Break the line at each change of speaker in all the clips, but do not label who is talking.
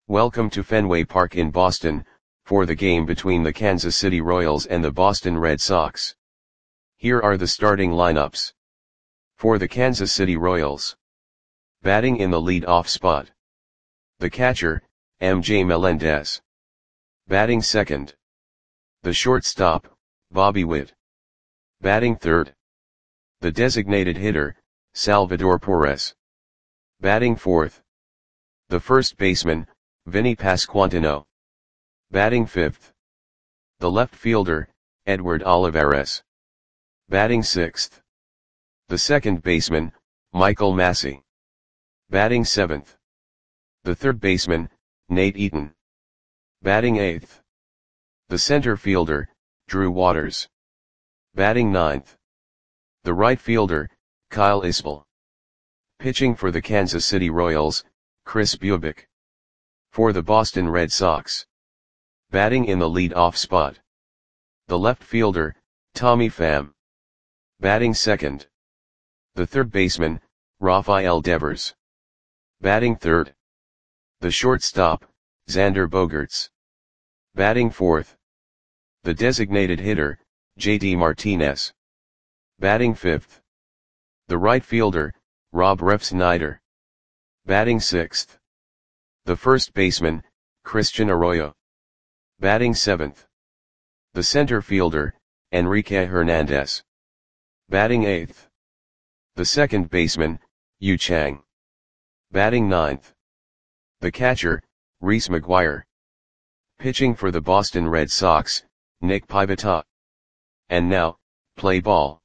Welcome to Fenway Park in Boston, for the game between the Kansas City Royals and the Boston Red Sox. Here are the starting lineups. For the Kansas City Royals. Batting in the lead-off spot. The catcher, MJ Melendez. Batting second. The shortstop, Bobby Witt. Batting third. The designated hitter, Salvador Perez. Batting fourth. The first baseman, Vinny Pasquantino. Batting fifth. The left fielder, Edward Olivares. Batting sixth. The second baseman, Michael Massey. Batting seventh. The third baseman, Nate Eaton. Batting eighth. The center fielder, Drew Waters. Batting ninth. The right fielder, Kyle Isbell. Pitching for the Kansas City Royals, Kris Bubic. For the Boston Red Sox. Batting in the lead-off spot. The left fielder, Tommy Pham. Batting second. The third baseman, Rafael Devers. Batting third. The shortstop, Xander Bogaerts. Batting fourth. The designated hitter, JD Martinez. Batting fifth. The right fielder, Rob Refsnyder. Batting sixth. The first baseman, Christian Arroyo. Batting seventh. The center fielder, Enrique Hernandez. Batting eighth. The second baseman, Yu Chang. Batting ninth. The catcher, Reese McGuire. Pitching for the Boston Red Sox, Nick Pivetta. And now, play ball.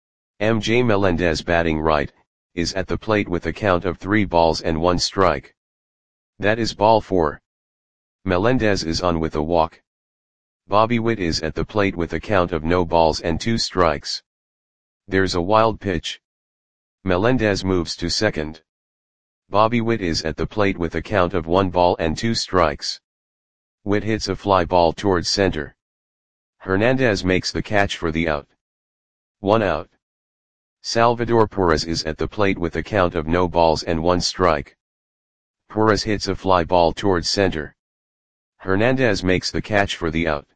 MJ Melendez batting right, is at the plate with a count of 3 balls and 1 strike. That is ball 4. Melendez is on with a walk. Bobby Witt is at the plate with a count of no balls and 2 strikes. There's a wild pitch. Melendez moves to second. Bobby Witt is at the plate with a count of 1 ball and 2 strikes. Witt hits a fly ball towards center. Hernandez makes the catch for the out. 1 out. Salvador Perez is at the plate with a count of no balls and 1 strike. Perez hits a fly ball towards center. Hernandez makes the catch for the out.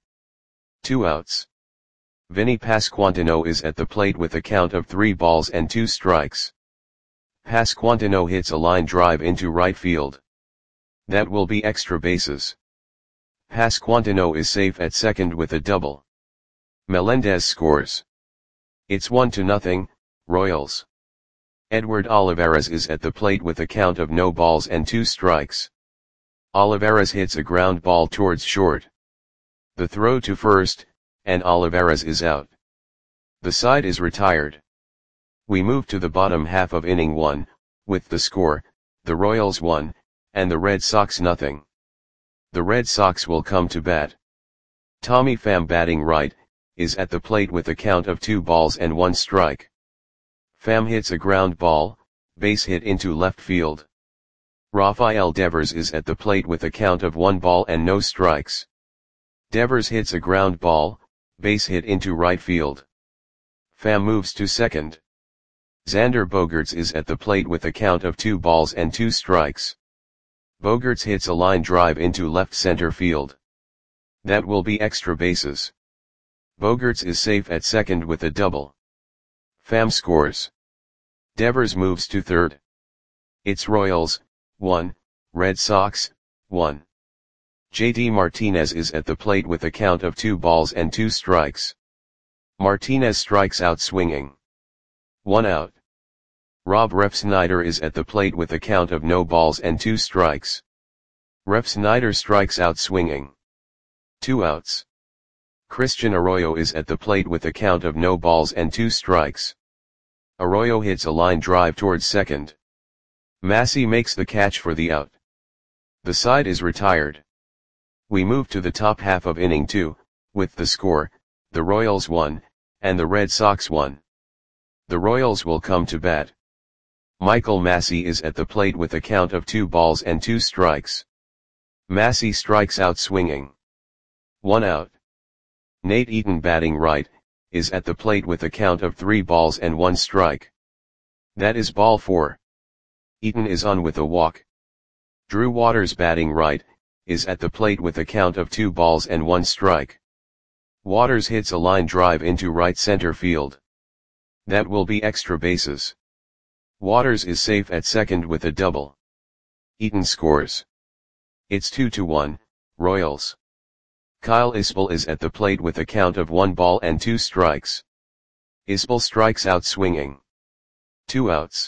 2 outs. Vinny Pasquantino is at the plate with a count of 3 balls and 2 strikes. Pasquantino hits a line drive into right field. That will be extra bases. Pasquantino is safe at second with a double. Melendez scores. It's 1-0, Royals. Edward Olivares is at the plate with a count of no balls and 2 strikes. Olivares hits a ground ball towards short. The throw to first, and Olivares is out. The side is retired. We move to the bottom half of inning 1, with the score, the Royals 1, and the Red Sox 0. The Red Sox will come to bat. Tommy Pham batting right, is at the plate with a count of 2 balls and 1 strike. Pham hits a ground ball, base hit into left field. Rafael Devers is at the plate with a count of 1 ball and no strikes. Devers hits a ground ball, base hit into right field. Pham moves to second. Xander Bogaerts is at the plate with a count of 2 balls and 2 strikes. Bogaerts hits a line drive into left center field. That will be extra bases. Bogaerts is safe at second with a double. Pham scores. Devers moves to third. It's Royals, 1, Red Sox, 1. JD Martinez is at the plate with a count of 2 balls and 2 strikes. Martinez strikes out swinging. 1 out. Rob Refsnyder is at the plate with a count of no balls and 2 strikes. Refsnyder strikes out swinging. 2 outs. Christian Arroyo is at the plate with a count of no balls and 2 strikes. Arroyo hits a line drive towards second. Massey makes the catch for the out. The side is retired. We move to the top half of inning 2, with the score, the Royals 1, and the Red Sox 1. The Royals will come to bat. Michael Massey is at the plate with a count of 2 balls and 2 strikes. Massey strikes out swinging. 1 out. Nate Eaton batting right, is at the plate with a count of 3 balls and 1 strike. That is ball 4. Eaton is on with a walk. Drew Waters batting right, is at the plate with a count of 2 balls and 1 strike. Waters hits a line drive into right center field. That will be extra bases. Waters is safe at second with a double. Eaton scores. It's 2-1, Royals. Kyle Isbell is at the plate with a count of 1 ball and 2 strikes. Isbell strikes out swinging. 2 outs.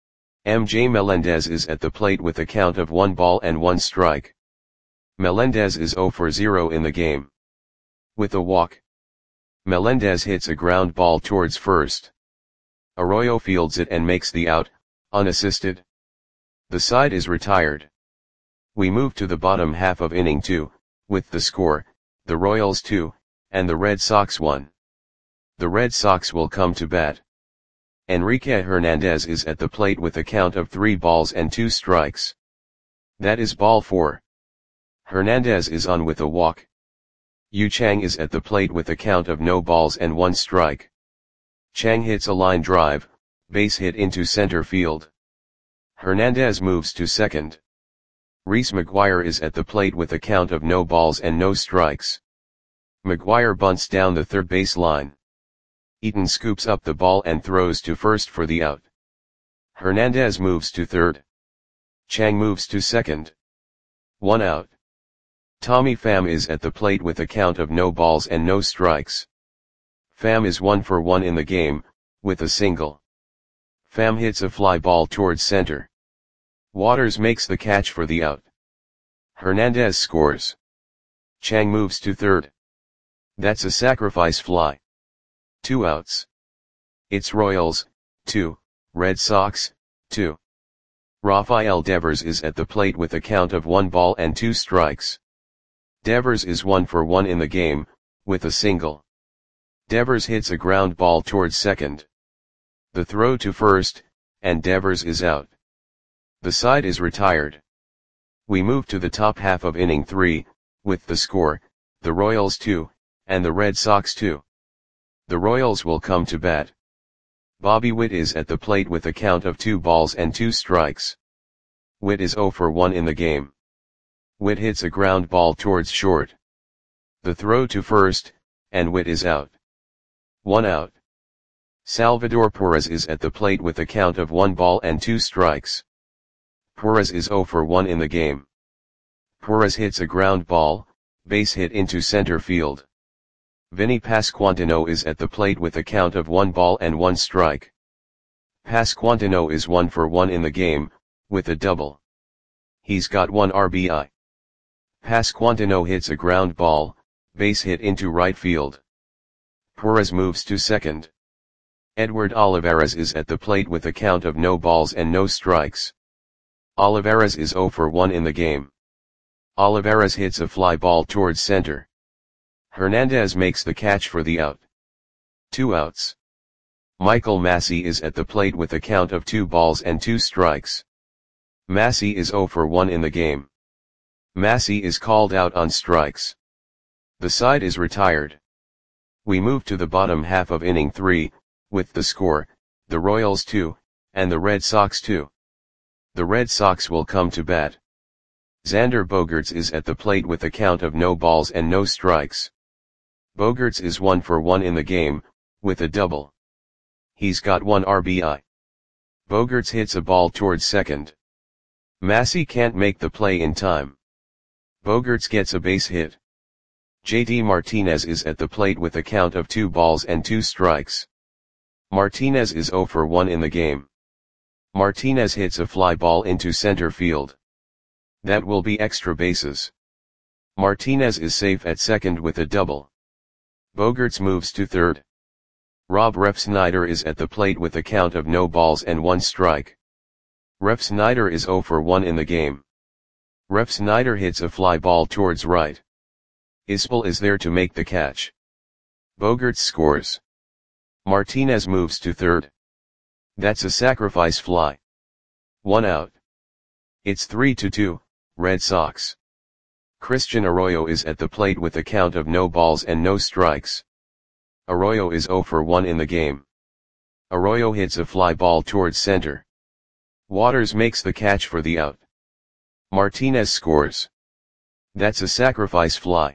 MJ Melendez is at the plate with a count of 1 ball and 1 strike. Melendez is 0 for 0 in the game. With a walk, Melendez hits a ground ball towards first. Arroyo fields it and makes the out, unassisted. The side is retired. We move to the bottom half of inning 2, with the score, the Royals 2, and the Red Sox 1. The Red Sox will come to bat. Enrique Hernandez is at the plate with a count of 3 balls and 2 strikes. That is ball 4. Hernandez is on with a walk. Yu Chang is at the plate with a count of no balls and 1 strike. Chang hits a line drive, base hit into center field. Hernandez moves to second. Reese McGuire is at the plate with a count of no balls and no strikes. McGuire bunts down the third base line. Eaton scoops up the ball and throws to first for the out. Hernandez moves to third. Chang moves to second. 1 out. Tommy Pham is at the plate with a count of no balls and no strikes. Pham is 1 for 1 in the game, with a single. Pham hits a fly ball towards center. Waters makes the catch for the out. Hernandez scores. Chang moves to third. That's a sacrifice fly. 2 outs. It's Royals, 2, Red Sox, 2. Rafael Devers is at the plate with a count of 1 ball and 2 strikes. Devers is 1 for 1 in the game, with a single. Devers hits a ground ball towards second. The throw to first, and Devers is out. The side is retired. We move to the top half of inning 3, with the score, the Royals 2, and the Red Sox 2. The Royals will come to bat. Bobby Witt is at the plate with a count of 2 balls and 2 strikes. Witt is 0 for 1 in the game. Witt hits a ground ball towards short. The throw to first, and Witt is out. 1 out. Salvador Perez is at the plate with a count of 1 ball and 2 strikes. Perez is 0 for 1 in the game. Perez hits a ground ball, base hit into center field. Vinny Pasquantino is at the plate with a count of 1 ball and 1 strike. Pasquantino is 1 for 1 in the game, with a double. He's got 1 RBI. Pasquantino hits a ground ball, base hit into right field. Perez moves to second. Edward Olivares is at the plate with a count of no balls and no strikes. Olivares is 0 for 1 in the game. Olivares hits a fly ball towards center. Hernandez makes the catch for the out. 2 outs. Michael Massey is at the plate with a count of 2 balls and 2 strikes. Massey is 0 for 1 in the game. Massey is called out on strikes. The side is retired. We move to the bottom half of inning 3, with the score, the Royals 2, and the Red Sox 2. The Red Sox will come to bat. Xander Bogaerts is at the plate with a count of no balls and no strikes. Bogaerts is 1 for 1 in the game, with a double. He's got 1 RBI. Bogaerts hits a ball towards second. Massey can't make the play in time. Bogaerts gets a base hit. JD Martinez is at the plate with a count of 2 balls and 2 strikes. Martinez is 0 for 1 in the game. Martinez hits a fly ball into center field. That will be extra bases. Martinez is safe at second with a double. Bogaerts moves to third. Rob Refsnyder is at the plate with a count of no balls and 1 strike. Refsnyder is 0 for 1 in the game. Refsnyder hits a fly ball towards right. Isbell is there to make the catch. Bogaerts scores. Martinez moves to third. That's a sacrifice fly. 1 out. It's 3-2, Red Sox. Christian Arroyo is at the plate with a count of no balls and no strikes. Arroyo is 0 for 1 in the game. Arroyo hits a fly ball towards center. Waters makes the catch for the out. Martinez scores. That's a sacrifice fly.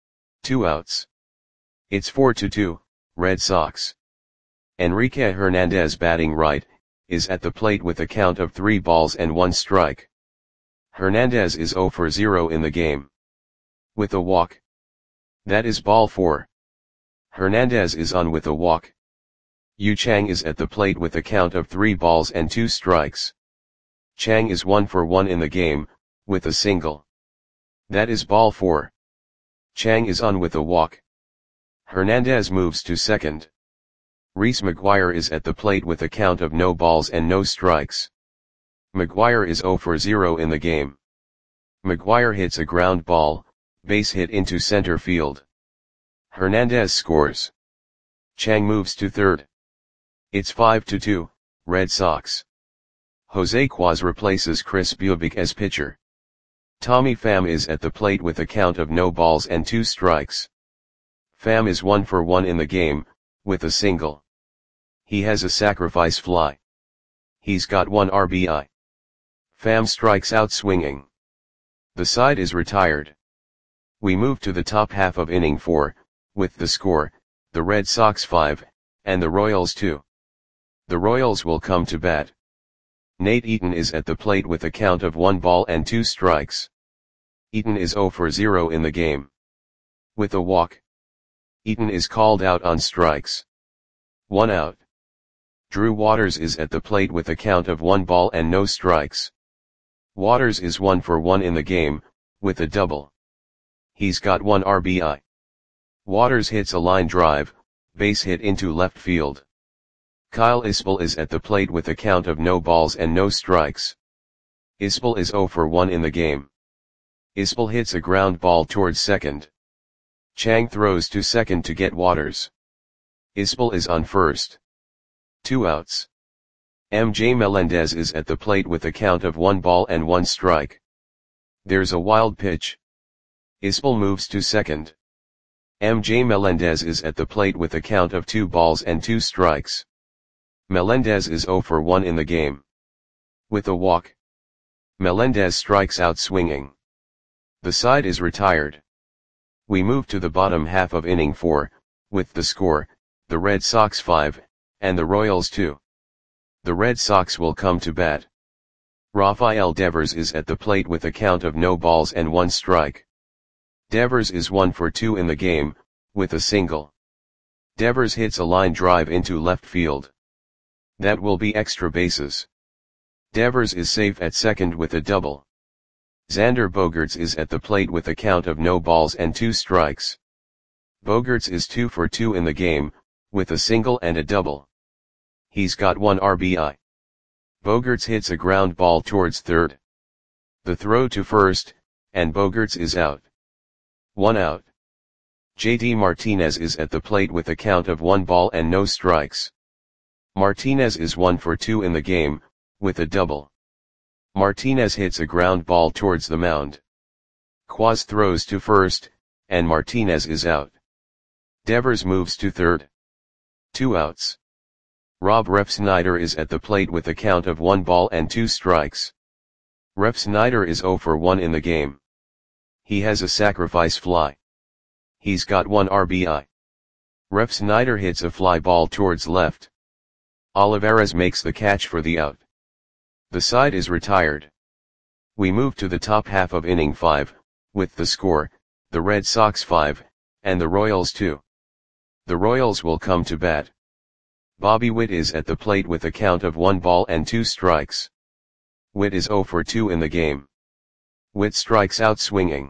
2 outs. It's 4-2, Red Sox. Enrique Hernandez, batting right, is at the plate with a count of 3 balls and 1 strike. Hernandez is 0 for 0 in the game. With a walk. That is ball 4. Hernandez is on with a walk. Yu Chang is at the plate with a count of 3 balls and 2 strikes. Chang is 1 for 1 in the game, with a single. That is ball 4. Chang is on with a walk. Hernandez moves to second. Reese McGuire is at the plate with a count of no balls and no strikes. McGuire is 0 for 0 in the game. McGuire hits a ground ball, base hit into center field. Hernandez scores. Chang moves to third. It's 5-2, Red Sox. Jose Quaz replaces Chris Bubic as pitcher. Tommy Pham is at the plate with a count of no balls and 2 strikes. Pham is 1 for 1 in the game, with a single. He has a sacrifice fly. He's got 1 RBI. Pham strikes out swinging. The side is retired. We move to the top half of inning 4, with the score, the Red Sox 5, and the Royals 2. The Royals will come to bat. Nate Eaton is at the plate with a count of 1 ball and 2 strikes. Eaton is 0 for 0 in the game. With a walk. Eaton is called out on strikes. 1 out. Drew Waters is at the plate with a count of 1 ball and no strikes. Waters is 1 for 1 in the game, with a double. He's got 1 RBI. Waters hits a line drive, base hit into left field. Kyle Isbell is at the plate with a count of no balls and no strikes. Isbell is 0 for 1 in the game. Isbell hits a ground ball towards second. Chang throws to second to get Waters. Isbell is on first. 2 outs. MJ Melendez is at the plate with a count of 1 ball and 1 strike. There's a wild pitch. Isbell moves to second. MJ Melendez is at the plate with a count of 2 balls and 2 strikes. Melendez is 0 for 1 in the game. With a walk. Melendez strikes out swinging. The side is retired. We move to the bottom half of inning 4, with the score, the Red Sox 5, and the Royals 2. The Red Sox will come to bat. Rafael Devers is at the plate with a count of no balls and 1 strike. Devers is 1 for 2 in the game, with a single. Devers hits a line drive into left field. That will be extra bases. Devers is safe at second with a double. Xander Bogaerts is at the plate with a count of no balls and 2 strikes. Bogaerts is 2 for 2 in the game, with a single and a double. He's got 1 RBI. Bogaerts hits a ground ball towards third. The throw to first, and Bogaerts is out. 1 out. JD Martinez is at the plate with a count of 1 ball and no strikes. Martinez is 1 for 2 in the game, with a double. Martinez hits a ground ball towards the mound. Quaz throws to first, and Martinez is out. Devers moves to third. 2 outs. Rob Refsnyder is at the plate with a count of 1 ball and 2 strikes. Refsnyder is 0 for 1 in the game. He has a sacrifice fly. He's got 1 RBI. Refsnyder hits a fly ball towards left. Olivares makes the catch for the out. The side is retired. We move to the top half of inning 5, with the score, the Red Sox 5, and the Royals 2. The Royals will come to bat. Bobby Witt is at the plate with a count of 1 ball and 2 strikes. Witt is 0 for 2 in the game. Witt strikes out swinging.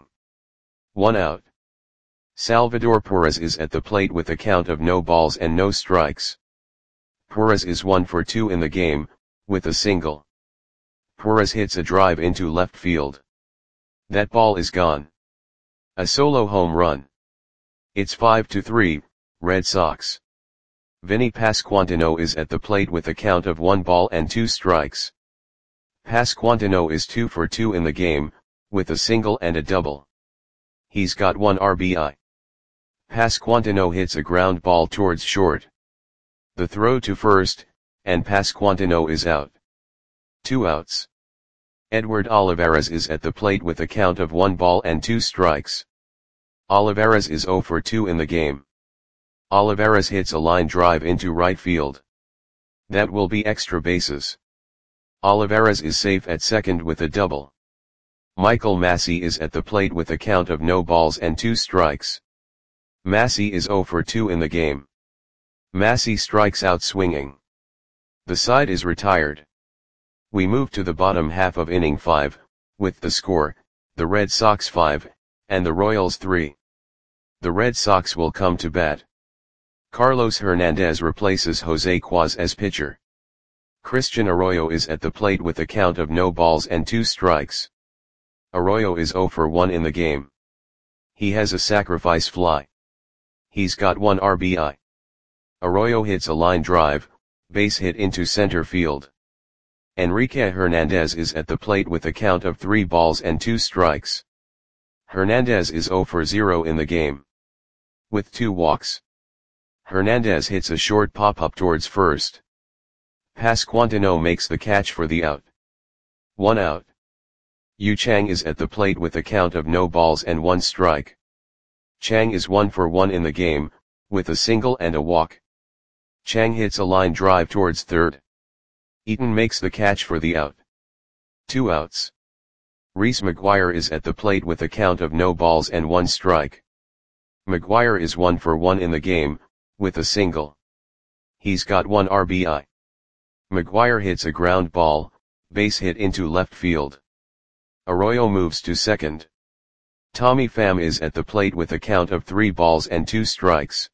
1 out. Salvador Perez is at the plate with a count of no balls and no strikes. Perez is 1 for 2 in the game, with a single. Perez hits a drive into left field. That ball is gone. A solo home run. It's 5-3, Red Sox. Vinny Pasquantino is at the plate with a count of 1 ball and 2 strikes. Pasquantino is 2 for 2 in the game, with a single and a double. He's got 1 RBI. Pasquantino hits a ground ball towards short. The throw to first, and Pasquantino is out. 2 outs. Edward Olivares is at the plate with a count of 1 ball and 2 strikes. Olivares is 0 for 2 in the game. Olivares hits a line drive into right field. That will be extra bases. Olivares is safe at second with a double. Michael Massey is at the plate with a count of no balls and 2 strikes. Massey is 0 for 2 in the game. Massey strikes out swinging. The side is retired. We move to the bottom half of inning 5, with the score, the Red Sox 5, and the Royals 3. The Red Sox will come to bat. Carlos Hernandez replaces Jose Quaz as pitcher. Christian Arroyo is at the plate with a count of no balls and 2 strikes. Arroyo is 0 for 1 in the game. He has a sacrifice fly. He's got 1 RBI. Arroyo hits a line drive, base hit into center field. Enrique Hernandez is at the plate with a count of 3 balls and 2 strikes. Hernandez is 0 for 0 in the game. With 2 walks. Hernandez hits a short pop-up towards first. Pasquantino makes the catch for the out. 1 out. Yu Chang is at the plate with a count of no balls and 1 strike. Chang is 1 for 1 in the game, with a single and a walk. Chang hits a line drive towards third. Eaton makes the catch for the out. 2 outs. Reese McGuire is at the plate with a count of no balls and 1 strike. McGuire is 1 for 1 in the game, with a single. He's got 1 RBI. McGuire hits a ground ball, base hit into left field. Arroyo moves to second. Tommy Pham is at the plate with a count of 3 balls and 2 strikes.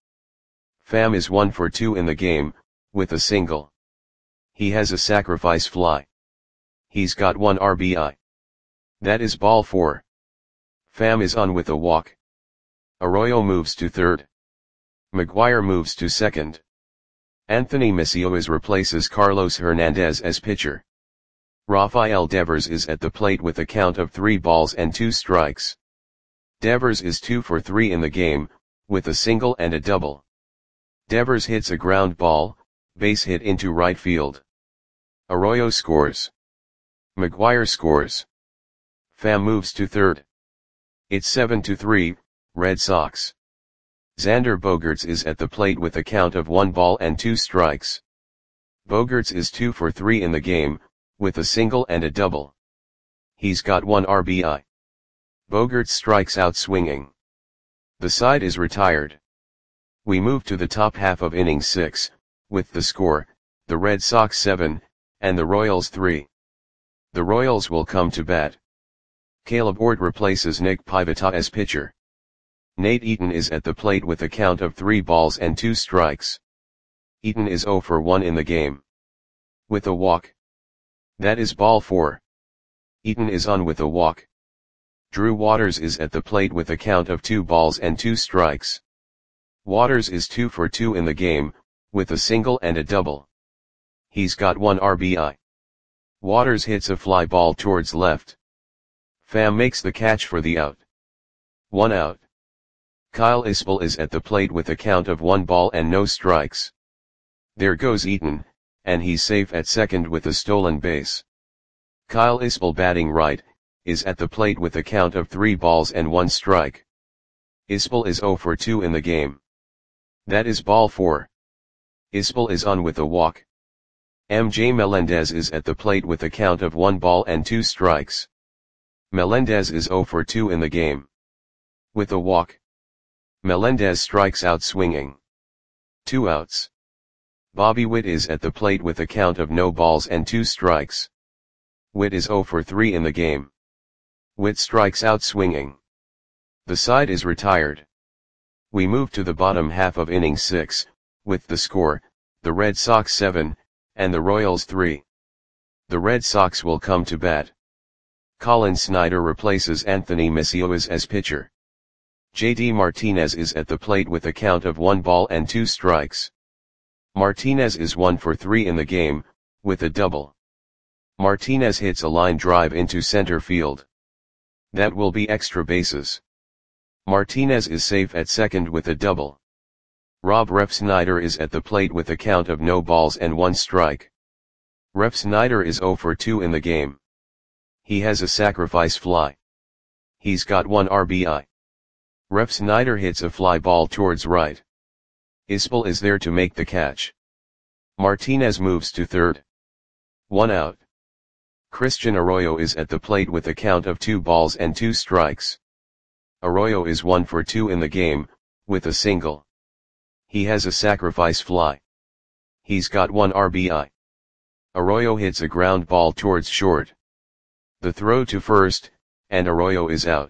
Pham is 1 for 2 in the game, with a single. He has a sacrifice fly. He's got 1 RBI. That is ball 4. Pham is on with a walk. Arroyo moves to third. McGuire moves to second. Anthony Misiones replaces Carlos Hernandez as pitcher. Rafael Devers is at the plate with a count of 3 balls and 2 strikes. Devers is 2 for 3 in the game, with a single and a double. Devers hits a ground ball, base hit into right field. Arroyo scores. McGuire scores. Pham moves to third. It's 7-3, Red Sox. Xander Bogaerts is at the plate with a count of 1 ball and 2 strikes. Bogaerts is 2 for 3 in the game, with a single and a double. He's got 1 RBI. Bogaerts strikes out swinging. The side is retired. We move to the top half of inning 6, with the score, the Red Sox 7, and the Royals 3. The Royals will come to bat. Caleb Ort replaces Nick Pivetta as pitcher. Nate Eaton is at the plate with a count of 3 balls and 2 strikes. Eaton is 0 for 1 in the game. With a walk. That is ball 4. Eaton is on with a walk. Drew Waters is at the plate with a count of 2 balls and 2 strikes. Waters is 2 for 2 in the game, with a single and a double. He's got 1 RBI. Waters hits a fly ball towards left. Pham makes the catch for the out. 1 out. Kyle Isbell is at the plate with a count of 1 ball and no strikes. There goes Eaton, and he's safe at second with a stolen base. Kyle Isbell, batting right, is at the plate with a count of 3 balls and 1 strike. Isbell is 0 for 2 in the game. That is ball 4. Isbell is on with a walk. MJ Melendez is at the plate with a count of 1 ball and 2 strikes. Melendez is 0 for 2 in the game. With a walk. Melendez strikes out swinging. 2 outs. Bobby Witt is at the plate with a count of no balls and 2 strikes. Witt is 0 for 3 in the game. Witt strikes out swinging. The side is retired. We move to the bottom half of inning 6, with the score, the Red Sox 7, and the Royals 3. The Red Sox will come to bat. Colin Snyder replaces Anthony Misiones as pitcher. JD Martinez is at the plate with a count of 1 ball and 2 strikes. Martinez is 1 for 3 in the game, with a double. Martinez hits a line drive into center field. That will be extra bases. Martinez is safe at second with a double. Rob Refsnyder is at the plate with a count of no balls and 1 strike. Refsnyder is 0 for 2 in the game. He has a sacrifice fly. He's got 1 RBI. Ref Snyder hits a fly ball towards right. Isbell is there to make the catch. Martinez moves to third. 1 out. Christian Arroyo is at the plate with a count of 2 balls and 2 strikes. Arroyo is 1 for 2 in the game, with a single. He has a sacrifice fly. He's got 1 RBI. Arroyo hits a ground ball towards short. The throw to first, and Arroyo is out.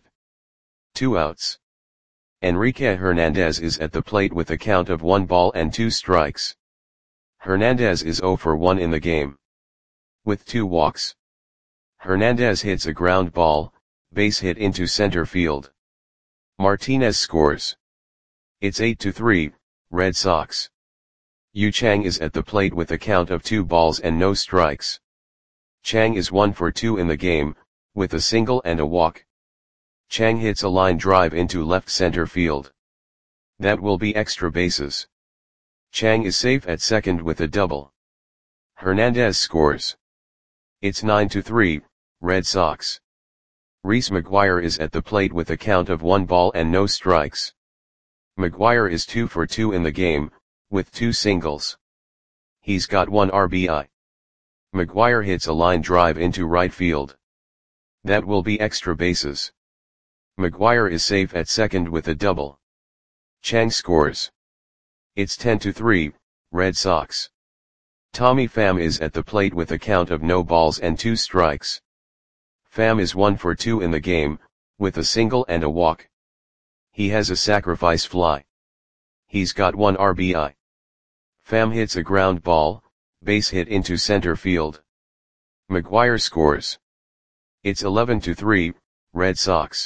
2 outs. Enrique Hernandez is at the plate with a count of 1 ball and 2 strikes. Hernandez is 0 for 1 in the game. With 2 walks. Hernandez hits a ground ball, base hit into center field. Martinez scores. It's 8-3, Red Sox. Yu Chang is at the plate with a count of 2 balls and no strikes. Chang is 1 for 2 in the game, with a single and a walk. Chang hits a line drive into left center field. That will be extra bases. Chang is safe at second with a double. Hernandez scores. It's 9-3, Red Sox. Reese McGuire is at the plate with a count of 1 ball and no strikes. McGuire is 2 for 2 in the game, with 2 singles. He's got 1 RBI. McGuire hits a line drive into right field. That will be extra bases. McGuire is safe at second with a double. Chang scores. It's 10-3, Red Sox. Tommy Pham is at the plate with a count of no balls and 2 strikes. Pham is 1 for 2 in the game, with a single and a walk. He has a sacrifice fly. He's got 1 RBI. Pham hits a ground ball, base hit into center field. McGuire scores. It's 11-3, Red Sox.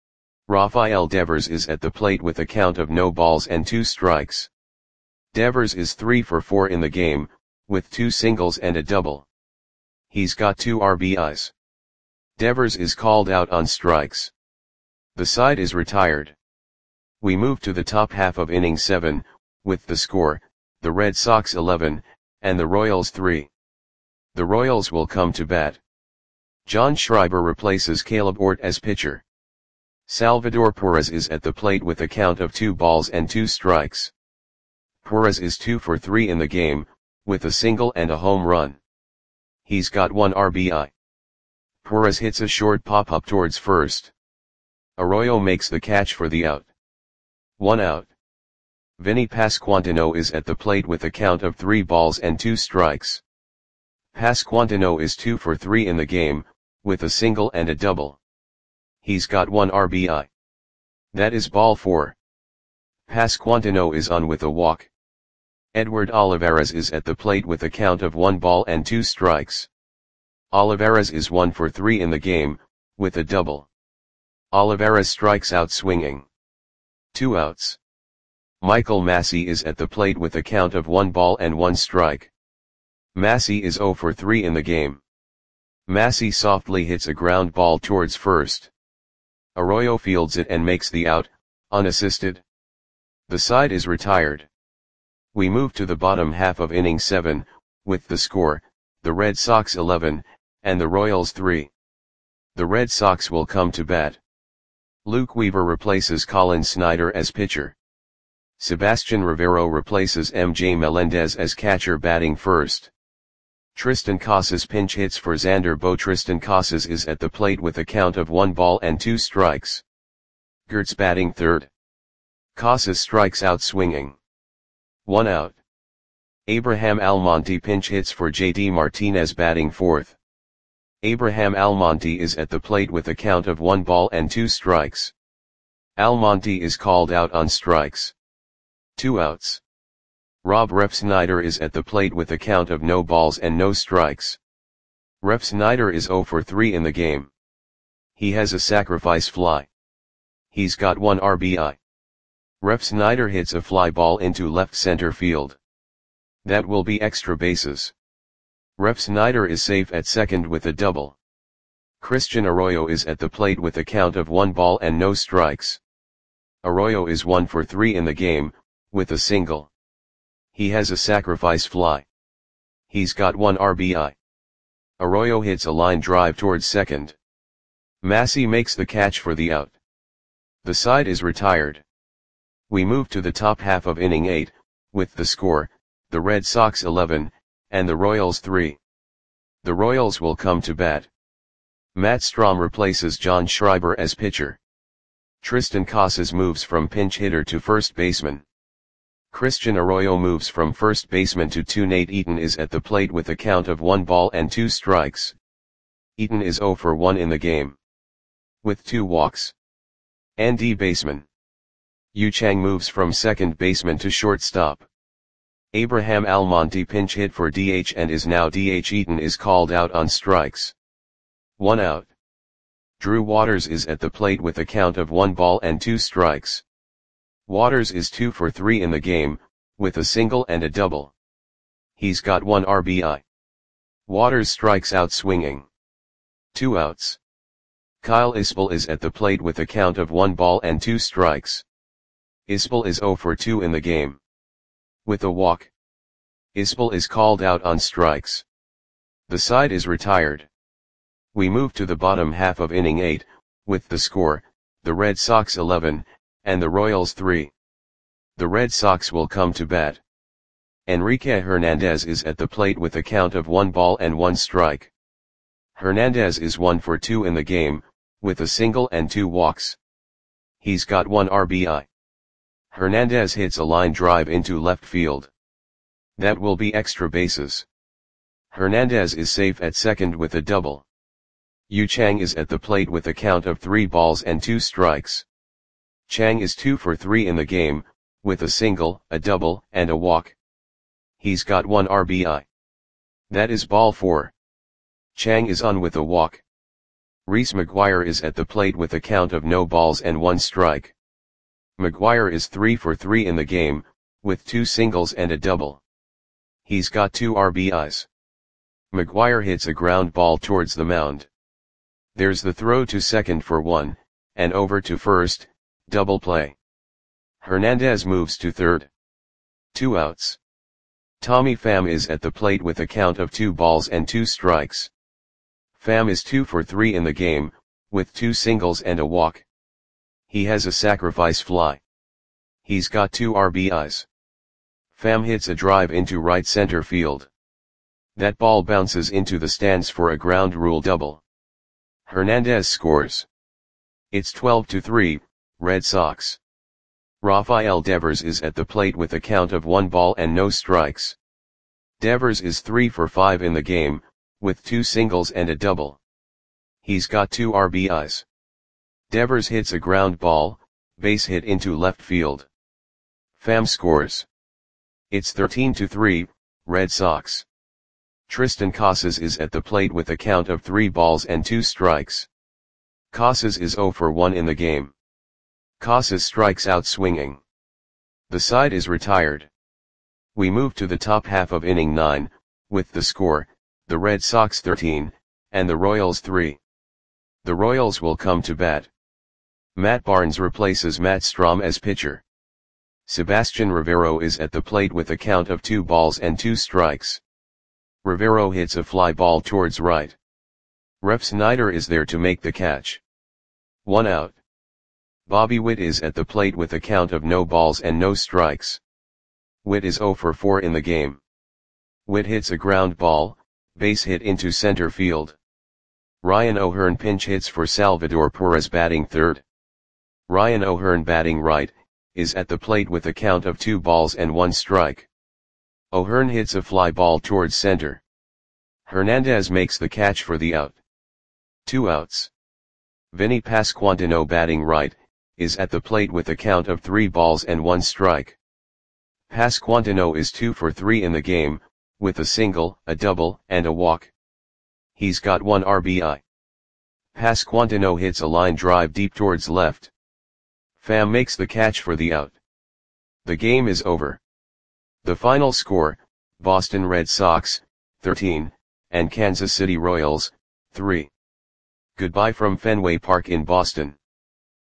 Rafael Devers is at the plate with a count of no balls and 2 strikes. Devers is 3 for 4 in the game, with 2 singles and a double. He's got 2 RBIs. Devers is called out on strikes. The side is retired. We move to the top half of inning 7, with the score, the Red Sox 11, and the Royals 3. The Royals will come to bat. John Schreiber replaces Caleb Ort as pitcher. Salvador Perez is at the plate with a count of 2 balls and 2 strikes. Perez is 2 for 3 in the game, with a single and a home run. He's got 1 RBI. Perez hits a short pop-up towards first. Arroyo makes the catch for the out. 1 out. Vinny Pasquantino is at the plate with a count of 3 balls and 2 strikes. Pasquantino is 2 for 3 in the game, with a single and a double. He's got 1 RBI. That is ball 4. Pasquantino is on with a walk. Edward Olivares is at the plate with a count of 1 ball and 2 strikes. Olivares is 1 for 3 in the game, with a double. Olivares strikes out swinging. 2 outs. Michael Massey is at the plate with a count of 1 ball and 1 strike. Massey is 0 for 3 in the game. Massey softly hits a ground ball towards first. Arroyo fields it and makes the out, unassisted. The side is retired. We move to the bottom half of inning 7, with the score, the Red Sox 11, and the Royals 3. The Red Sox will come to bat. Luke Weaver replaces Colin Snyder as pitcher. Sebastian Rivero replaces MJ Melendez as catcher batting first. Tristan Casas pinch hits for Xander Bow. Tristan Casas is at the plate with a count of 1 ball and 2 strikes. Gertz batting third. Casas strikes out swinging. 1 out. Abraham Almonte pinch hits for JD Martinez batting fourth. Abraham Almonte is at the plate with a count of 1 ball and 2 strikes. Almonte is called out on strikes. 2 outs. Rob Refsnyder is at the plate with a count of no balls and no strikes. Refsnyder is 0 for 3 in the game. He has a sacrifice fly. He's got 1 RBI. Refsnyder hits a fly ball into left center field. That will be extra bases. Refsnyder is safe at second with a double. Christian Arroyo is at the plate with a count of 1 ball and no strikes. Arroyo is 1 for 3 in the game, with a single. He has a sacrifice fly. He's got 1 RBI. Arroyo hits a line drive towards second. Massey makes the catch for the out. The side is retired. We move to the top half of inning 8, with the score, the Red Sox 11, and the Royals 3. The Royals will come to bat. Matt Strahm replaces John Schreiber as pitcher. Tristan Casas moves from pinch hitter to first baseman. Christian Arroyo moves from first baseman to 2. Nate Eaton is at the plate with a count of 1 ball and 2 strikes. Eaton is 0 for 1 in the game, with 2 walks. ND baseman. Yu Chang moves from second baseman to shortstop. Abraham Almonte pinch hit for DH and is now DH. Eaton is called out on strikes. 1 out. Drew Waters is at the plate with a count of 1 ball and 2 strikes. Waters is 2 for 3 in the game, with a single and a double. He's got 1 RBI. Waters strikes out swinging. 2 outs. Kyle Isbell is at the plate with a count of 1 ball and 2 strikes. Isbell is 0 for 2 in the game, with a walk. Isbell is called out on strikes. The side is retired. We move to the bottom half of inning 8, with the score, the Red Sox 11, and the Royals 3. The Red Sox will come to bat. Enrique Hernandez is at the plate with a count of 1 ball and 1 strike. Hernandez is 1 for 2 in the game, with a single and 2 walks. He's got 1 RBI. Hernandez hits a line drive into left field. That will be extra bases. Hernandez is safe at second with a double. Yu Chang is at the plate with a count of 3 balls and 2 strikes. Chang is 2 for 3 in the game, with a single, a double, and a walk. He's got 1 RBI. That is ball 4. Chang is on with a walk. Reese McGuire is at the plate with a count of no balls and 1 strike. McGuire is 3 for 3 in the game, with 2 singles and a double. He's got 2 RBIs. McGuire hits a ground ball towards the mound. There's the throw to second for 1, and over to first, double play. Hernandez moves to third. 2 outs. Tommy Pham is at the plate with a count of 2 balls and 2 strikes. Pham is 2 for 3 in the game, with 2 singles and a walk. He has a sacrifice fly. He's got 2 RBIs. Pham hits a drive into right center field. That ball bounces into the stands for a ground rule double. Hernandez scores. It's 12-3, Red Sox. Rafael Devers is at the plate with a count of 1 ball and no strikes. Devers is 3 for 5 in the game, with 2 singles and a double. He's got 2 RBIs. Devers hits a ground ball, base hit into left field. Pham scores. It's 13-3, Red Sox. Tristan Casas is at the plate with a count of 3 balls and 2 strikes. Casas is 0 for 1 in the game. Casas strikes out swinging. The side is retired. We move to the top half of inning 9, with the score, the Red Sox 13, and the Royals 3. The Royals will come to bat. Matt Barnes replaces Matt Strahm as pitcher. Sebastian Rivero is at the plate with a count of 2 balls and 2 strikes. Rivero hits a fly ball towards right. Ref Snyder is there to make the catch. 1 out. Bobby Witt is at the plate with a count of no balls and no strikes. Witt is 0 for 4 in the game. Witt hits a ground ball, base hit into center field. Ryan O'Hearn pinch hits for Salvador Perez batting third. Ryan O'Hearn batting right, is at the plate with a count of 2 balls and 1 strike. O'Hearn hits a fly ball towards center. Hernandez makes the catch for the out. 2 outs. Vinny Pasquantino batting right, is at the plate with a count of 3 balls and 1 strike. Pasquantino is 2 for 3 in the game, with a single, a double, and a walk. He's got 1 RBI. Pasquantino hits a line drive deep towards left. Pham makes the catch for the out. The game is over. The final score, Boston Red Sox, 13, and Kansas City Royals, 3. Goodbye from Fenway Park in Boston.